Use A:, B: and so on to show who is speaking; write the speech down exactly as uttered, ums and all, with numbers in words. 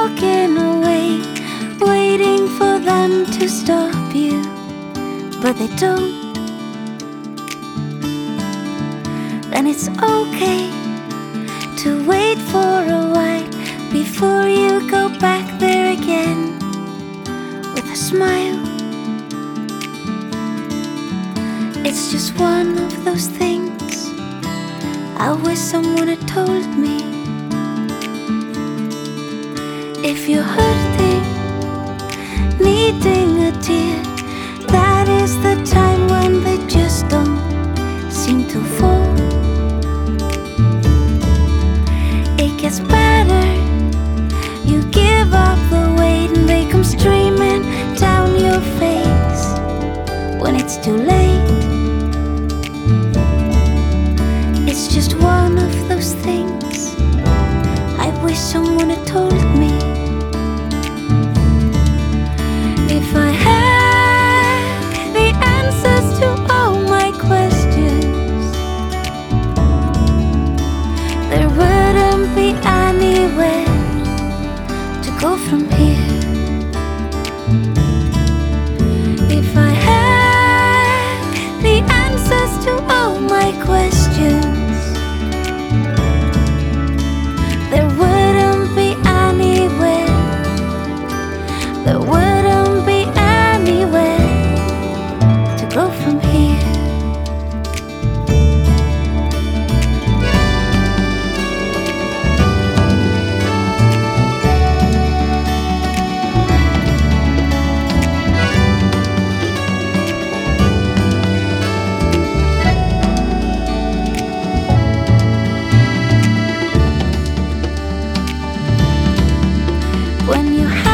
A: walking away, waiting for them to stop you, but they don't. Then it's okay to wait for a while before you go back there again with a smile. It's just one of those things I wish someone had told me. If you're hurting, needing a tear, that is the time when they just don't seem to fall. It gets better, you give up the weight and they come streaming down your face when it's too late. It's just one of those things I wish someone had told me. If I had the answers to all my questions, there wouldn't be anywhere to go from here. If I had the answers to all my questions, there wouldn't be anywhere, there wouldn't be anywhere to go from here. When you have